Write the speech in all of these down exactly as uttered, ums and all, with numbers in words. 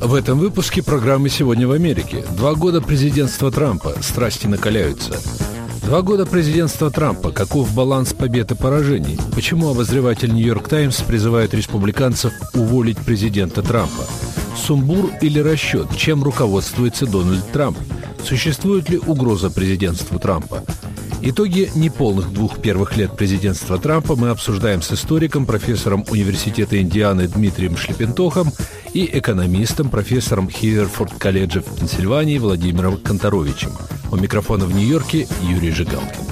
В этом выпуске программы «Сегодня в Америке». Два года президентства Трампа. Страсти накаляются. Два года президентства Трампа. Каков баланс побед и поражений? Почему обозреватель «Нью-Йорк Таймс» призывает республиканцев уволить президента Трампа? Сумбур или расчет? Чем руководствуется Дональд Трамп? Существует ли угроза президентству Трампа? Итоги неполных двух первых лет президентства Трампа мы обсуждаем с историком, профессором Университета Индианы Дмитрием Шлепентохом и экономистом, профессором Хиверфорд-колледжа в Пенсильвании Владимиром Конторовичем. У микрофона в Нью-Йорке Юрий Жигалкин.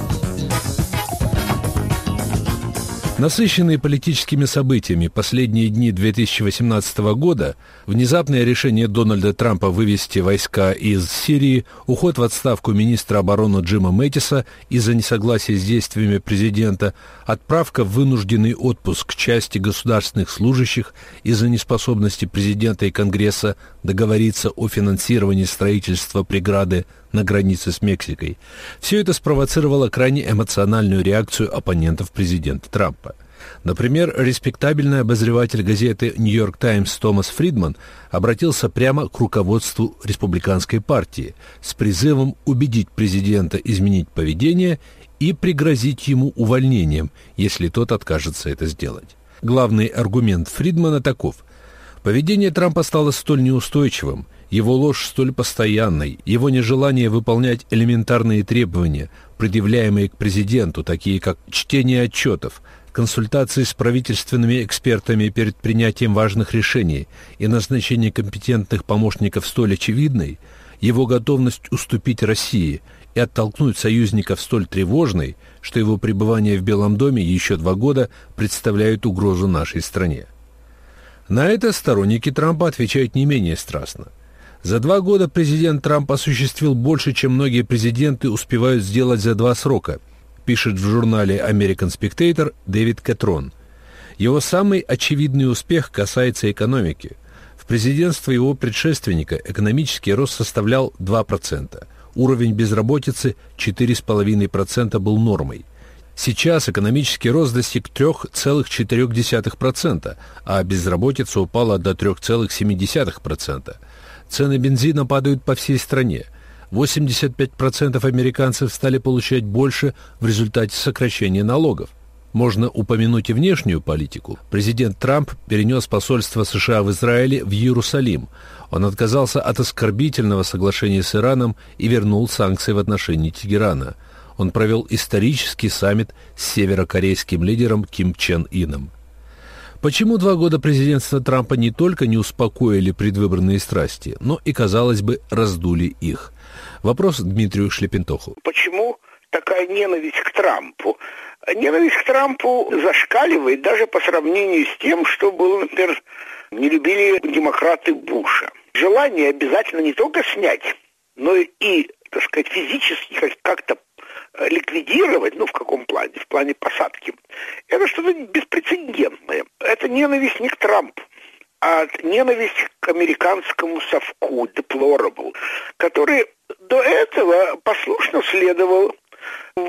Насыщенные политическими событиями последние дни две тысячи восемнадцатого года, внезапное решение Дональда Трампа вывести войска из Сирии, уход в отставку министра обороны Джима Мэттиса из-за несогласия с действиями президента, отправка в вынужденный отпуск части государственных служащих из-за неспособности президента и Конгресса договориться о финансировании строительства преграды на границе с Мексикой. Все это спровоцировало крайне эмоциональную реакцию оппонентов президента Трампа. Например, респектабельный обозреватель газеты «Нью-Йорк Таймс» Томас Фридман обратился прямо к руководству республиканской партии с призывом убедить президента изменить поведение и пригрозить ему увольнением, если тот откажется это сделать. Главный аргумент Фридмана таков: поведение Трампа стало столь неустойчивым, его ложь столь постоянной, его нежелание выполнять элементарные требования, предъявляемые к президенту, такие как чтение отчетов, консультации с правительственными экспертами перед принятием важных решений и назначение компетентных помощников столь очевидной, его готовность уступить России и оттолкнуть союзников столь тревожной, что его пребывание в Белом доме еще два года представляет угрозу нашей стране. На это сторонники Трампа отвечают не менее страстно. За два года президент Трамп осуществил больше, чем многие президенты успевают сделать за два срока, пишет в журнале American Spectator Дэвид Кэтрон. Его самый очевидный успех касается экономики. В президентстве его предшественника экономический рост составлял два процента. Уровень безработицы четыре целых пять десятых процента был нормой. Сейчас экономический рост достиг три целых четыре десятых процента, а безработица упала до три целых семь десятых процента. Цены бензина падают по всей стране. восемьдесят пять процентов американцев стали получать больше в результате сокращения налогов. Можно упомянуть и внешнюю политику. Президент Трамп перенес посольство США в Израиле в Иерусалим. Он отказался от оскорбительного соглашения с Ираном и вернул санкции в отношении Тегерана. Он провел исторический саммит с северокорейским лидером Ким Чен Ином. Почему два года президентства Трампа не только не успокоили предвыборные страсти, но и, казалось бы, раздули их? Вопрос Дмитрию Шлепентоху. Почему такая ненависть к Трампу? Ненависть к Трампу зашкаливает даже по сравнению с тем, что было, например, не любили демократы Буша. Желание обязательно не только снять, но и, так сказать, физически как-то ликвидировать, ну в каком плане? В плане посадки. Это что-то беспрецедентное. Это ненависть не к Трампу, а ненависть к американскому совку, deplorable, который до этого послушно следовал в,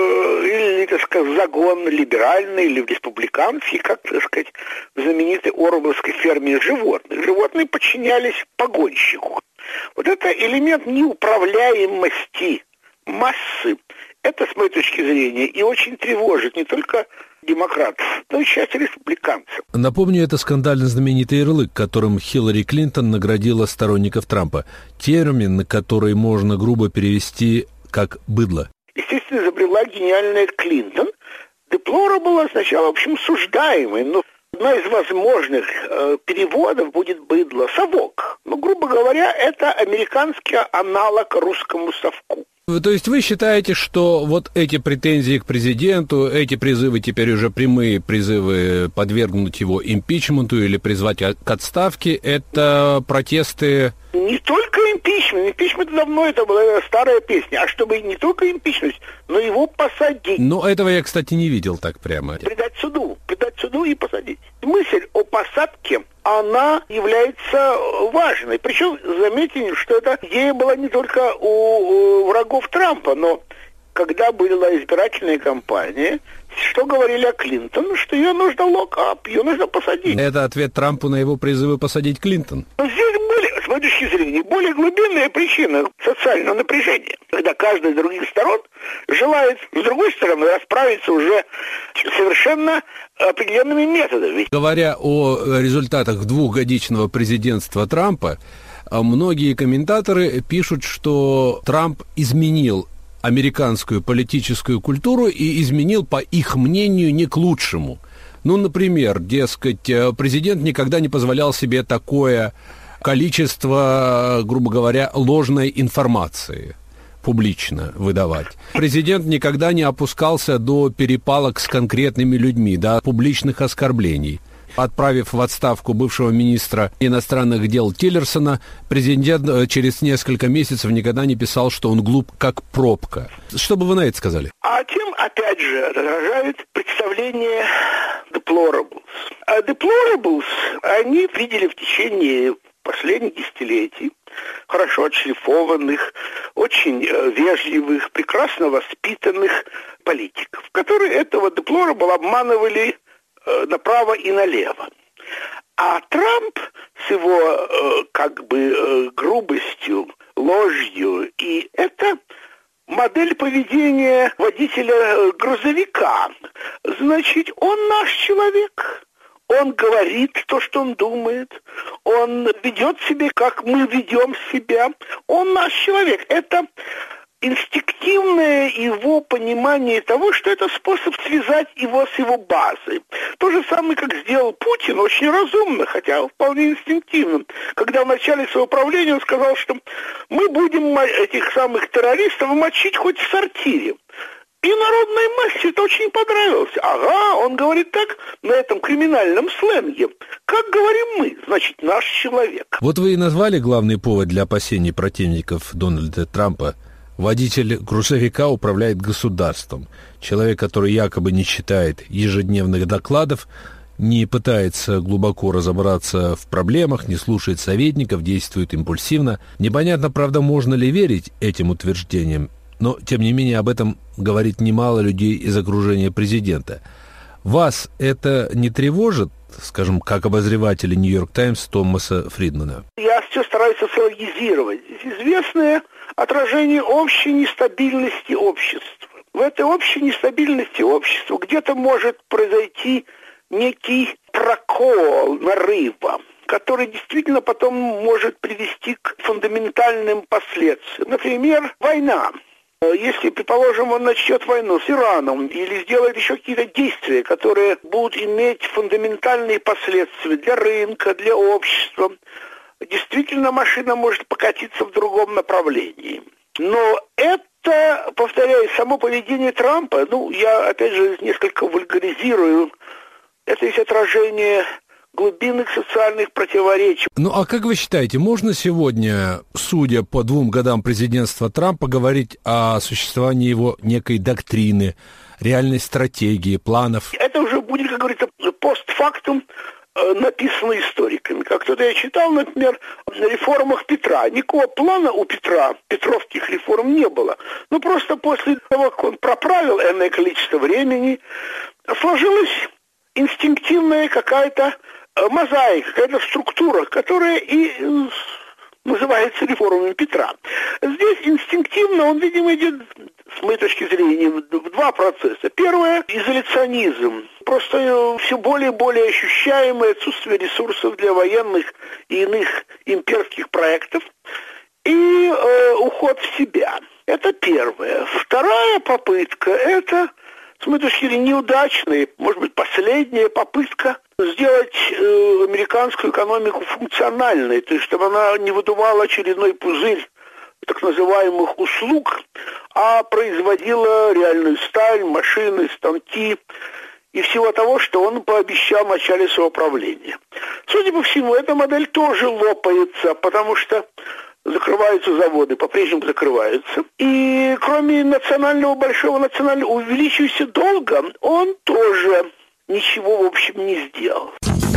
или, так сказать, в загон либеральный или в республиканский, как, так сказать, в знаменитой Оруэлловской ферме животных. Животные подчинялись погонщику. Вот это элемент неуправляемости массы. Это, с моей точки зрения, и очень тревожит не только демократов, но и часть республиканцев. Напомню, это скандально знаменитый ярлык, которым Хиллари Клинтон наградила сторонников Трампа. Термин, который можно грубо перевести как «быдло». Естественно, изобрела гениальная Клинтон. Деплорабл означало, в общем, суждаемый, но одна из возможных э, переводов будет «быдло», «совок». Ну, грубо говоря, это американский аналог русскому совку. То есть вы считаете, что вот эти претензии к президенту, эти призывы теперь уже прямые призывы подвергнуть его импичменту или призвать к отставке, это протесты? Не только импичмент. Импичмент давно, это была старая песня. А чтобы не только импичмент, но его посадить. Но этого я, кстати, не видел так прямо. Предать суду. Предать суду и посадить. Мысль о посадке, она является важной. Причем, заметьте, что эта идея была не только у врагов Трампа, но когда была избирательная кампания, что говорили о Клинтон, что ее нужно лок-ап, ее нужно посадить. Это ответ Трампу на его призывы посадить Клинтон. Но здесь моей точки зрения, более глубинная причина социального напряжения, когда каждая из других сторон желает, с другой стороны, расправиться уже совершенно определенными методами. Говоря о результатах двухгодичного президентства Трампа, многие комментаторы пишут, что Трамп изменил американскую политическую культуру и изменил, по их мнению, не к лучшему. Ну, например, дескать, президент никогда не позволял себе такое количество, грубо говоря, ложной информации публично выдавать. Президент никогда не опускался до перепалок с конкретными людьми, до публичных оскорблений. Отправив в отставку бывшего министра иностранных дел Тиллерсона, президент через несколько месяцев никогда не писал, что он глуп, как пробка. Что бы вы на это сказали? А тем, опять же, отражает представление deplorables. А deplorables они видели в течение последних десятилетий хорошо отшлифованных, очень э, вежливых, прекрасно воспитанных политиков, которые этого deplorable обманывали направо и налево. А Трамп с его э, как бы э, грубостью, ложью, и это модель поведения водителя грузовика. Значит, он наш человек. Он говорит то, что он думает. Он ведет себя, как мы ведем себя. Он наш человек. Это инстинктивное его понимание того, что это способ связать его с его базой. То же самое, как сделал Путин, очень разумно, хотя вполне инстинктивно. Когда в начале своего правления он сказал, что мы будем этих самых террористов мочить хоть в сортире. И народной массе это очень понравилось. Ага, он говорит так на этом криминальном сленге. Как говорим мы, значит, наш человек. Вот вы и назвали главный повод для опасений противников Дональда Трампа. Водитель грузовика управляет государством. Человек, который якобы не читает ежедневных докладов, не пытается глубоко разобраться в проблемах, не слушает советников, действует импульсивно. Непонятно, правда, можно ли верить этим утверждениям, но, тем не менее, об этом говорит немало людей из окружения президента. Вас это не тревожит, скажем, как обозревателя «Нью-Йорк Таймс» Томаса Фридмана? Я все стараюсь социологизировать. Здесь известное отражение общей нестабильности общества. В этой общей нестабильности общества где-то может произойти некий прокол нарыва, который действительно потом может привести к фундаментальным последствиям. Например, война. Если, предположим, он начнет войну с Ираном или сделает еще какие-то действия, которые будут иметь фундаментальные последствия для рынка, для общества, действительно машина может покатиться в другом направлении. Но это, повторяю, само поведение Трампа, ну, я, опять же, несколько вульгаризирую, это есть отражение глубинных социальных противоречий. Ну, а как вы считаете, можно сегодня, судя по двум годам президентства Трампа, говорить о существовании его некой доктрины, реальной стратегии, планов? Это уже будет, как говорится, постфактум э, написано историками. Как кто-то я читал, например, на реформах Петра. Никакого плана у Петра, петровских реформ не было. Но просто после того, как он проправил энное количество времени, сложилась инстинктивная какая-то мозаика, какая-то структура, которая и называется реформами Петра. Здесь инстинктивно он, видимо, идет, с моей точки зрения, в два процесса. Первое – изоляционизм. Просто все более и более ощущаемое отсутствие ресурсов для военных и иных имперских проектов. И э, уход в себя. Это первое. Вторая попытка – это, с моей точки зрения, неудачная, может быть, последняя попытка сделать э, американскую экономику функциональной, то есть чтобы она не выдувала очередной пузырь так называемых услуг, а производила реальную сталь, машины, станки и всего того, что он пообещал в начале своего правления. Судя по всему, эта модель тоже лопается, потому что закрываются заводы, по-прежнему закрываются. И кроме национального, большого национального увеличивающегося долга, он тоже ничего, в общем, не сделал.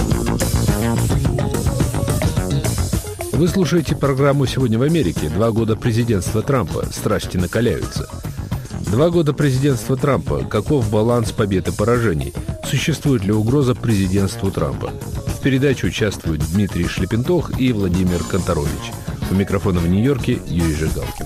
Вы слушаете программу «Сегодня в Америке». Два года президентства Трампа. Страсти накаляются. Два года президентства Трампа. Каков баланс побед и поражений? Существует ли угроза президентству Трампа? В передаче участвуют Дмитрий Шлепентох и Владимир Конторович. У микрофона в Нью-Йорке Юрий Жигалкин.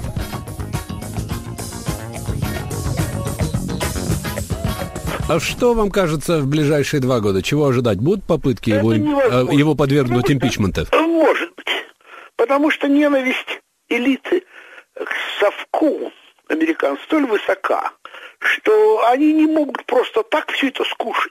А что вам кажется в ближайшие два года? Чего ожидать? Будут попытки его, его подвергнуть импичменту? Может быть. Потому что ненависть элиты к совку американцев столь высока, что они не могут просто так все это скушать.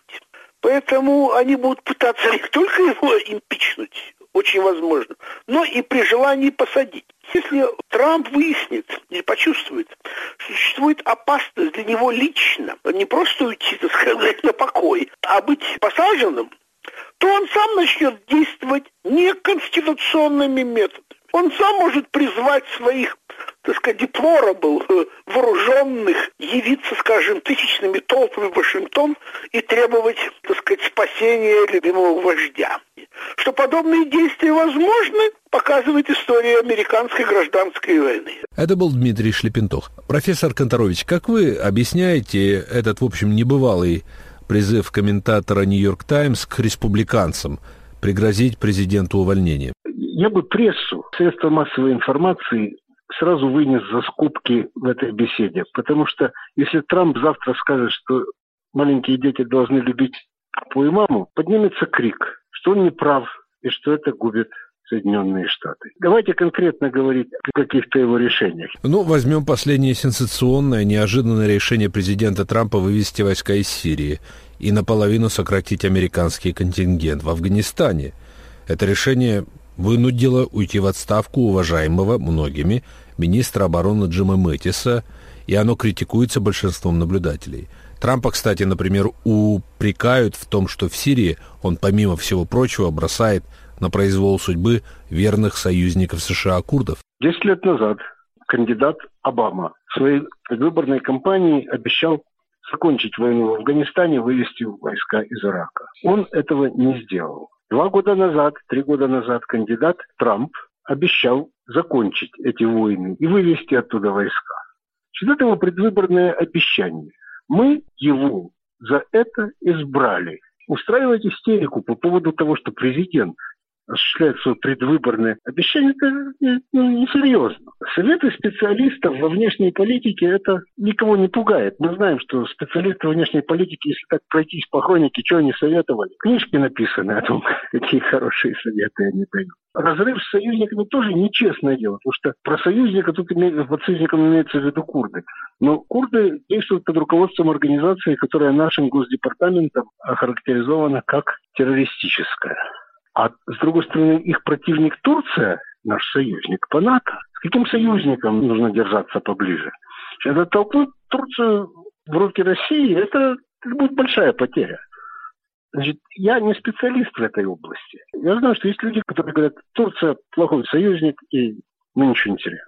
Поэтому они будут пытаться не только его импичнуть, очень возможно, но и при желании посадить. Если Трамп выяснит или почувствует, что существует опасность для него лично, не просто уйти, так сказать, на покой, а быть посаженным, то он сам начнет действовать неконституционными методами. Он сам может призвать своих, так сказать, деплорабл, вооруженных, явиться, скажем, тысячными толпами в Вашингтон и требовать, так сказать, спасения любимого вождя. Что подобные действия возможны, показывает история американской гражданской войны. Это был Дмитрий Шлепентох. Профессор Конторович, как вы объясняете этот, в общем, небывалый призыв комментатора «Нью-Йорк Таймс» к республиканцам пригрозить президенту увольнением? Я бы прессу, средства массовой информации сразу вынес за скобки в этой беседе. Потому что если Трамп завтра скажет, что маленькие дети должны любить папу и маму, поднимется крик, что он не прав и что это губит Соединенные Штаты. Давайте конкретно говорить о каких-то его решениях. Ну, возьмем последнее сенсационное, неожиданное решение президента Трампа вывести войска из Сирии и наполовину сократить американский контингент в Афганистане. Это решение вынудило уйти в отставку уважаемого многими министра обороны Джима Мэттиса, и оно критикуется большинством наблюдателей. Трампа, кстати, например, упрекают в том, что в Сирии он, помимо всего прочего, бросает на произвол судьбы верных союзников США курдов. Десять лет назад кандидат Обама в своей предвыборной кампании обещал закончить войну в Афганистане, вывести войска из Ирака. Он этого не сделал. Два года назад, три года назад кандидат Трамп обещал закончить эти войны и вывести оттуда войска. Это его предвыборное обещание. Мы его за это избрали. Устраивать истерику по поводу того, что президент осуществляет свое предвыборное обещание, это ну, несерьезно. Советы специалистов во внешней политике, это никого не пугает. Мы знаем, что специалисты во внешней политике, если так пройтись по хронике, что они советовали, книжки написаны о том, какие хорошие советы они дают. Разрыв с союзниками тоже нечестное дело, потому что про союзника тут име... под союзником имеется в виду курды. Но курды действуют под руководством организации, которая нашим Госдепартаментом охарактеризована как террористическая. А с другой стороны, их противник Турция, наш союзник по НАТО. С каким союзником нужно держаться поближе? Это толкнуть Турцию в руки России, это, это будет большая потеря. Значит, я не специалист в этой области. Я знаю, что есть люди, которые говорят, Турция плохой союзник, и мы ничего не теряем.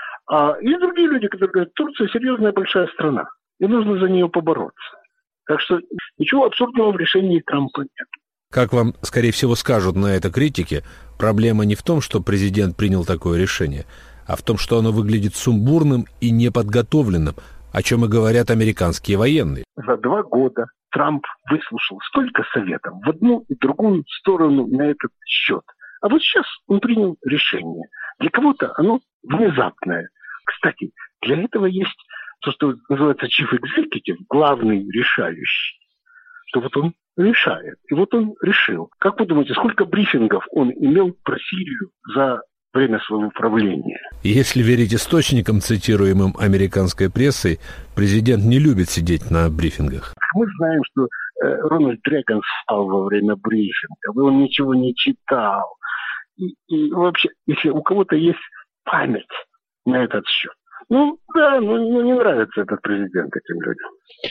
А есть другие люди, которые говорят, Турция серьезная большая страна, и нужно за нее побороться. Так что ничего абсурдного в решении Трампа нет. Как вам, скорее всего, скажут на это критики, проблема не в том, что президент принял такое решение, а в том, что оно выглядит сумбурным и неподготовленным, о чем и говорят американские военные. За два года Трамп выслушал столько советов в одну и другую сторону на этот счет. А вот сейчас он принял решение. Для кого-то оно внезапное. Кстати, для этого есть то, что называется chief executive, главный решающий. Что вот он решает. И вот он решил. Как вы думаете, сколько брифингов он имел про Сирию за время своего правления? Если верить источникам, цитируемым американской прессой, президент не любит сидеть на брифингах. Мы знаем, что э, Рональд Рейган спал во время брифинга, он ничего не читал. И, и вообще, если у кого-то есть память на этот счет, ну да, ну, ну не нравится этот президент этим людям.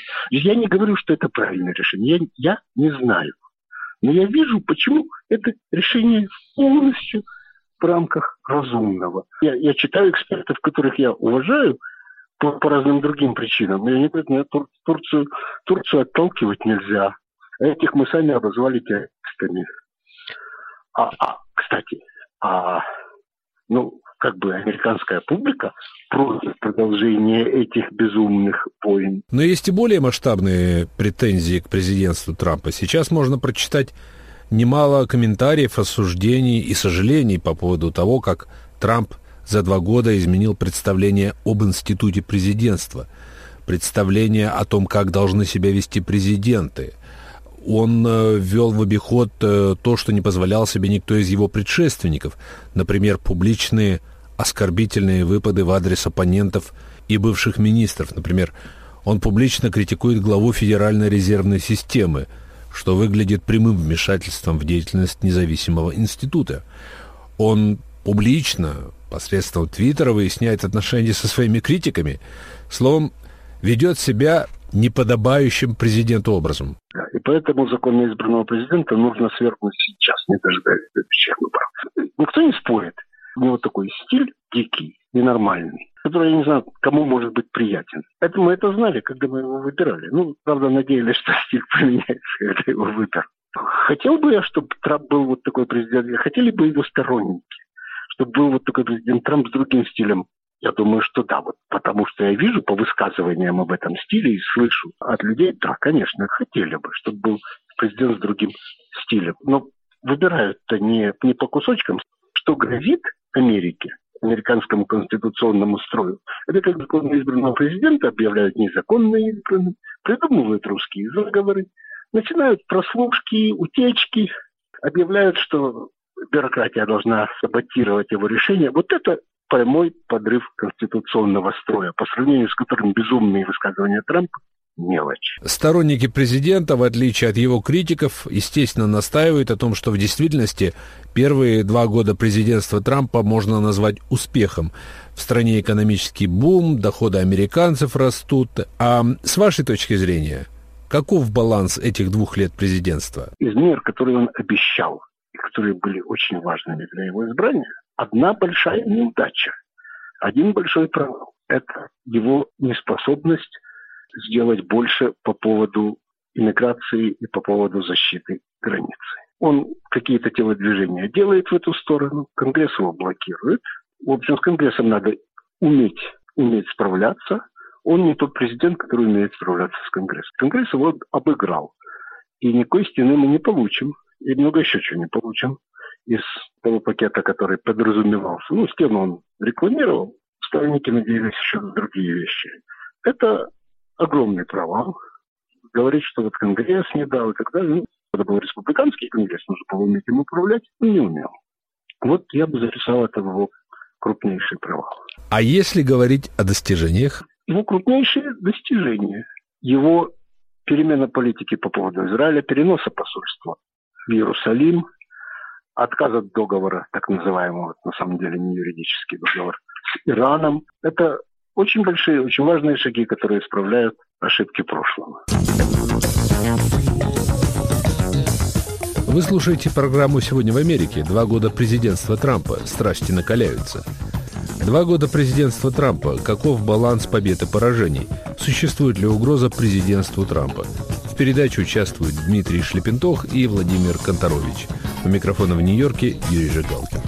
Я не говорю, что это правильное решение, я, я не знаю. Но я вижу, почему это решение полностью в рамках разумного. Я, я читаю экспертов, которых я уважаю по, по разным другим причинам. И они говорят, нет, Тур, Турцию, Турцию отталкивать нельзя. А этих мы сами обозвали террористами. А, а, кстати, а Ну, как бы американская публика против продолжения этих безумных войн. Но есть и более масштабные претензии к президентству Трампа. Сейчас можно прочитать немало комментариев, осуждений и сожалений по поводу того, как Трамп за два года изменил представление об институте президентства, представление о том, как должны себя вести президенты. Он э, ввел в обиход э, то, что не позволял себе никто из его предшественников, например, публичные оскорбительные выпады в адрес оппонентов и бывших министров. Например, он публично критикует главу Федеральной резервной системы, что выглядит прямым вмешательством в деятельность независимого института. Он публично, посредством Твиттера, выясняет отношения со своими критиками, словом, ведет себя неподобающим президенту образом. Да, и поэтому законно избранного президента нужно свергнуть сейчас, не дожидаясь следующих выборов. Никто не спорит. У него такой стиль дикий, ненормальный, который, я не знаю, кому может быть приятен. Это мы это знали, когда мы его выбирали. Ну, правда, надеялись, что стиль поменяется, когда его выберут. Хотел бы я, чтобы Трамп был вот такой президент, хотели бы его сторонники, чтобы был вот такой президент Трамп с другим стилем. Я думаю, что да, вот потому что я вижу по высказываниям об этом стиле и слышу от людей, да, конечно, хотели бы, чтобы был президент с другим стилем. Но выбирают-то не, не по кусочкам. Что грозит Америке, американскому конституционному строю, это как законно избранного президента объявляют незаконно избранным, придумывают русские заговоры, начинают прослушки, утечки, объявляют, что бюрократия должна саботировать его решение. Вот это прямой подрыв конституционного строя, по сравнению с которым безумные высказывания Трампа – мелочь. Сторонники президента, в отличие от его критиков, естественно, настаивают о том, что в действительности первые два года президентства Трампа можно назвать успехом. В стране экономический бум, доходы американцев растут. А с вашей точки зрения, каков баланс этих двух лет президентства? Из мер, которые он обещал, и которые были очень важными для его избрания, одна большая неудача, один большой провал. Это его неспособность сделать больше по поводу иммиграции и по поводу защиты границы. Он какие-то телодвижения делает в эту сторону, Конгресс его блокирует. В общем, с Конгрессом надо уметь, уметь справляться. Он не тот президент, который умеет справляться с Конгрессом. Конгресс его обыграл. И никакой стены мы не получим. И много еще чего не получим из того пакета, который подразумевался. Ну, стену он рекламировал. Сторонники надеялись еще на другие вещи. Это огромный провал. Говорить, что вот Конгресс не дал и так далее. Ну, это был республиканский Конгресс, нужно было уметь им управлять, но не умел. Вот я бы записал это в его крупнейший провал. А если говорить о достижениях? Его крупнейшие достижения. Его перемена политики по поводу Израиля, переноса посольства в Иерусалим, отказ от договора, так называемого, на самом деле не юридический договор, с Ираном. Это очень большие, очень важные шаги, которые исправляют ошибки прошлого. Вы слушаете программу «Сегодня в Америке». Два года президентства Трампа. Страсти накаляются. Два года президентства Трампа. Каков баланс побед и поражений? Существует ли угроза президентству Трампа? В передаче участвуют Дмитрий Шлепентох и Владимир Конторович. У микрофона в Нью-Йорке Юрий Жигалкин.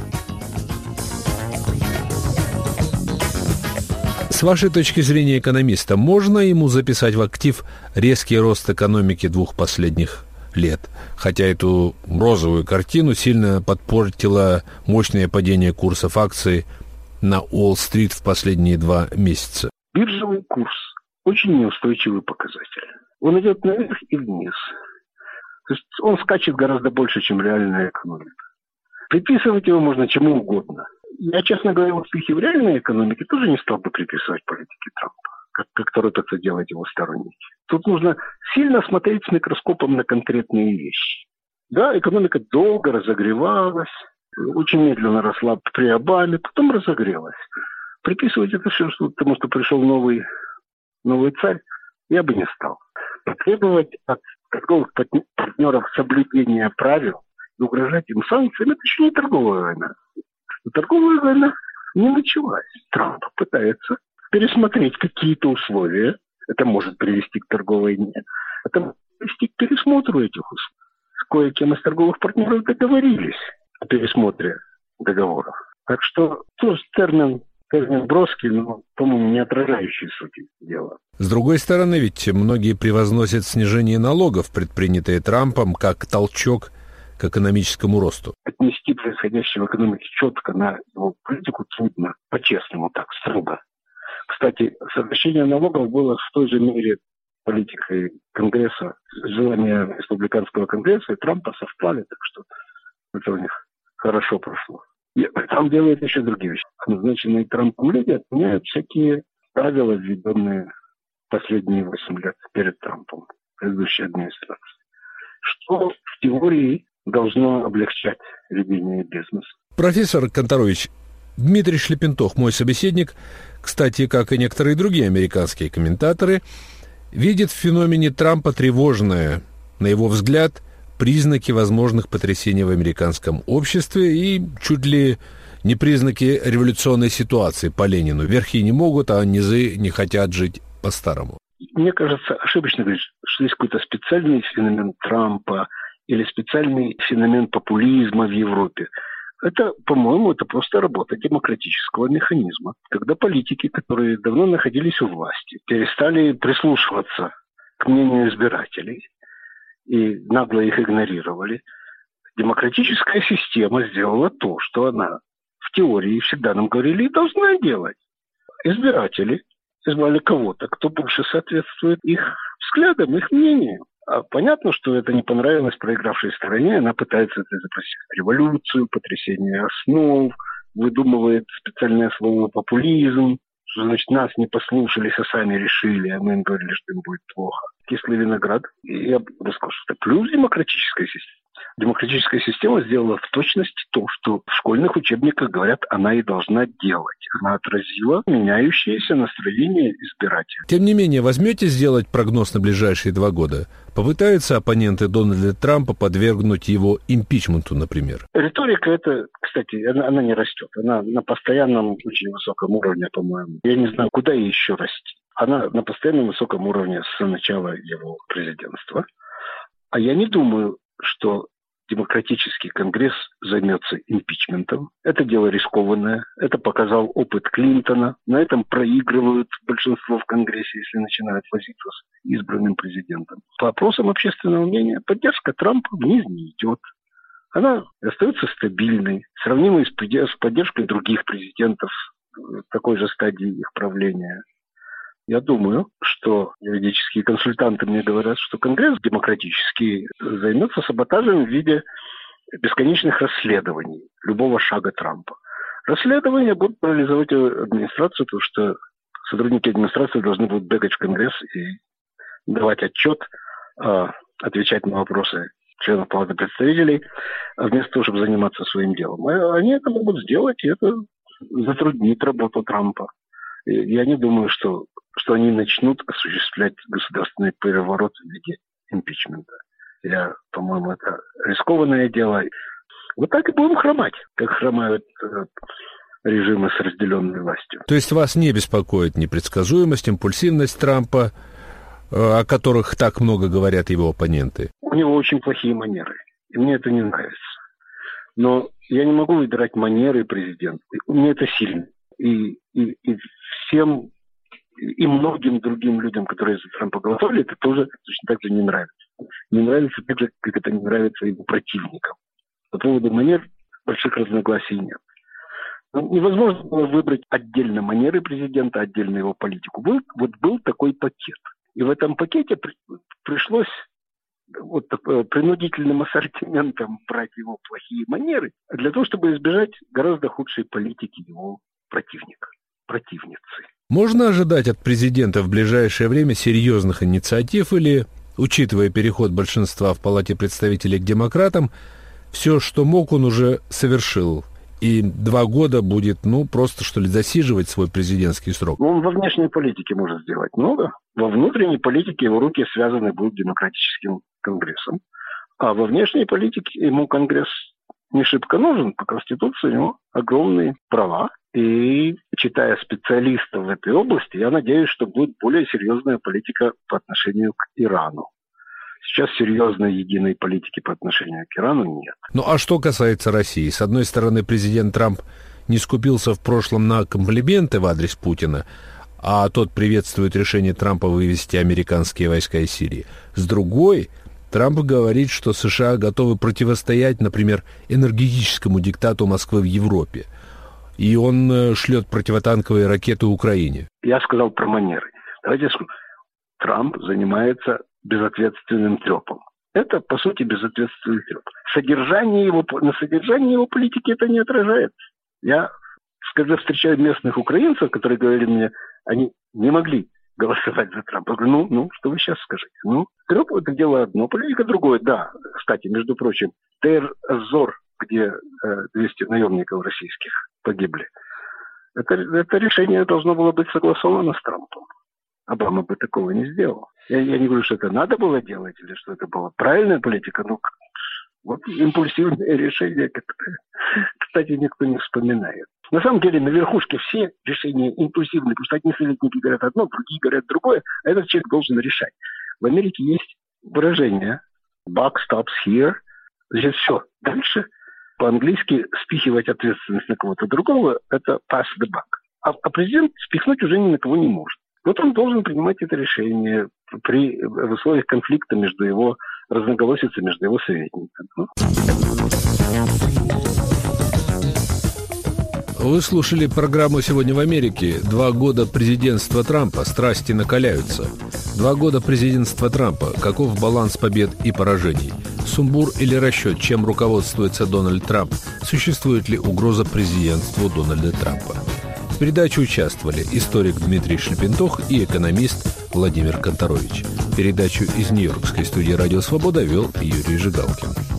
С вашей точки зрения экономиста, можно ему записать в актив резкий рост экономики двух последних лет? Хотя эту розовую картину сильно подпортило мощное падение курсов акций на Уолл-стрит в последние два месяца. Биржевый курс – очень неустойчивый показатель. Он идет наверх и вниз. То есть он скачет гораздо больше, чем реальная экономика. Приписывать его можно чему угодно. Я, честно говоря, успехи в реальной экономике тоже не стал бы приписывать политике Трампа, как, как торопятся делать его сторонники. Тут нужно сильно смотреть с микроскопом на конкретные вещи. Да, экономика долго разогревалась, очень медленно росла при Обаме, потом разогрелась. Приписывать это все, что, потому что пришел новый, новый царь, я бы не стал. Потребовать от торговых партнеров соблюдения правил и угрожать им санкциями – это еще не торговая война. Но торговая война не началась. Трамп пытается пересмотреть какие-то условия. Это может привести к торговой войне. Это может привести к пересмотру этих условий. С кое-кем из торговых партнеров договорились о пересмотре договоров. Так что тоже термин, термин броский, но, по-моему, не отражающий сути дела. С другой стороны, ведь многие превозносят снижение налогов, предпринятое Трампом, как толчок к экономическому росту. Отнести происходящее в экономике четко на его политику трудно, по-честному так, строго. Кстати, сокращение налогов было в той же мере политикой Конгресса, желание республиканского Конгресса и Трампа совпали, так что это у них хорошо прошло. И там делают еще другие вещи. Назначенные Трампом люди отменяют всякие правила, введенные последние восемь лет перед Трампом, предыдущей администрации. Что в теории должно облегчать ведение бизнеса. Профессор Канторович, Дмитрий Шлепентох, мой собеседник, кстати, как и некоторые другие американские комментаторы, видит в феномене Трампа тревожное, на его взгляд, признаки возможных потрясений в американском обществе и чуть ли не признаки революционной ситуации по Ленину. Верхи не могут, а низы не хотят жить по-старому. Мне кажется, ошибочно говорить, что есть какой-то специальный феномен Трампа или специальный феномен популизма в Европе. Это, по-моему, это просто работа демократического механизма. Когда политики, которые давно находились у власти, перестали прислушиваться к мнению избирателей и нагло их игнорировали, демократическая система сделала то, что она в теории всегда нам говорили и должна делать. Избиратели избрали кого-то, кто больше соответствует их взглядам, их мнению. А понятно, что это не понравилось проигравшей стороне, она пытается это изобразить революцию, потрясение основ, выдумывает специальное слово «популизм», что, значит, нас не послушались, а сами решили, а мы им говорили, что им будет плохо. Кислый виноград. И я бы сказал, что это плюс демократическая система. Демократическая система сделала в точности то, что в школьных учебниках говорят, она и должна делать. Она отразила меняющееся настроение избирателей. Тем не менее, возьмете сделать прогноз на ближайшие два года? Попытаются оппоненты Дональда Трампа подвергнуть его импичменту, например? Риторика эта, кстати, она, она не растет. Она на постоянном очень высоком уровне, по-моему. Я не знаю, куда ей еще расти. Она на постоянном высоком уровне с начала его президентства. А я не думаю, что демократический конгресс займется импичментом. Это дело рискованное. Это показал опыт Клинтона. На этом проигрывают большинство в конгрессе, если начинают возиться с избранным президентом. По опросам общественного мнения поддержка Трампа вниз не идет. Она остается стабильной, сравнимой с поддержкой других президентов такой же стадии их правления. Я думаю, что юридические консультанты мне говорят, что Конгресс демократический займется саботажем в виде бесконечных расследований любого шага Трампа. Расследования будут парализовать администрацию, потому что сотрудники администрации должны будут бегать в Конгресс и давать отчет, отвечать на вопросы членов Палаты представителей, вместо того, чтобы заниматься своим делом. Они это могут сделать, и это затруднит работу Трампа. Я не думаю, что, что они начнут осуществлять государственный переворот в виде импичмента. Я, по-моему, это рискованное дело. Вот так и будем хромать, как хромают э, режимы с разделенной властью. То есть вас не беспокоит непредсказуемость, импульсивность Трампа, э, о которых так много говорят его оппоненты? У него очень плохие манеры, и мне это не нравится. Но я не могу выбирать манеры президента. Мне это сильно. И, и, и всем, и многим другим людям, которые за Трампа голосовали, это тоже точно так же не нравится. Не нравится так же, как это не нравится его противникам. По поводу манер больших разногласий нет. Но невозможно было выбрать отдельно манеры президента, отдельно его политику. Был, вот был такой пакет. И в этом пакете при, пришлось вот принудительным ассортиментом брать его плохие манеры для того, чтобы избежать гораздо худшей политики его противника, противницы. Можно ожидать от президента в ближайшее время серьезных инициатив или, учитывая переход большинства в Палате представителей к демократам, все, что мог, он уже совершил, и два года будет, ну, просто, что ли, засиживать свой президентский срок? Он во внешней политике может сделать много. Во внутренней политике его руки связаны будут демократическим конгрессом. А во внешней политике ему конгресс не шибко нужен. По Конституции у него огромные права. И, читая специалистов в этой области, я надеюсь, что будет более серьезная политика по отношению к Ирану. Сейчас серьезной единой политики по отношению к Ирану нет. Ну а что касается России? С одной стороны, президент Трамп не скупился в прошлом на комплименты в адрес Путина, а тот приветствует решение Трампа вывести американские войска из Сирии. С другой, Трамп говорит, что США готовы противостоять, например, энергетическому диктату Москвы в Европе. И он шлет противотанковые ракеты Украине. Я сказал про манеры. Давайте скажу. Трамп занимается безответственным трепом. Это, по сути, безответственный треп. Содержание его, на содержании его политики это не отражается. Я, когда встречаю местных украинцев, которые говорили мне, они не могли голосовать за Трампа. Я говорю, ну, ну, что вы сейчас скажете? Ну, треп – это дело одно, политика другое. Да, кстати, между прочим, Дейр-эз-Зор, где э, двести наемников российских погибли, это, это решение должно было быть согласовано с Трампом. Обама бы такого не сделал. Я, я не говорю, что это надо было делать, или что это была правильная политика, но вот импульсивное решение, которое, кстати, никто не вспоминает. На самом деле, на верхушке все решения импульсивные, потому что одни советники говорят одно, другие говорят другое, а этот человек должен решать. В Америке есть выражение «buck stops here», значит, все. Дальше по-английски спихивать ответственность на кого-то другого – это «pass the buck». А, а президент спихнуть уже ни на кого не может. Вот он должен принимать это решение при, в условиях конфликта между его разноголосицей, между его советниками. Вы слушали программу «Сегодня в Америке». Два года президентства Трампа. Страсти накаляются. Два года президентства Трампа. Каков баланс побед и поражений? Сумбур или расчет? Чем руководствуется Дональд Трамп? Существует ли угроза президентству Дональда Трампа? В передаче участвовали историк Дмитрий Шлепентох и экономист Владимир Конторович. Передачу из Нью-Йоркской студии «Радио Свобода» вел Юрий Жигалкин.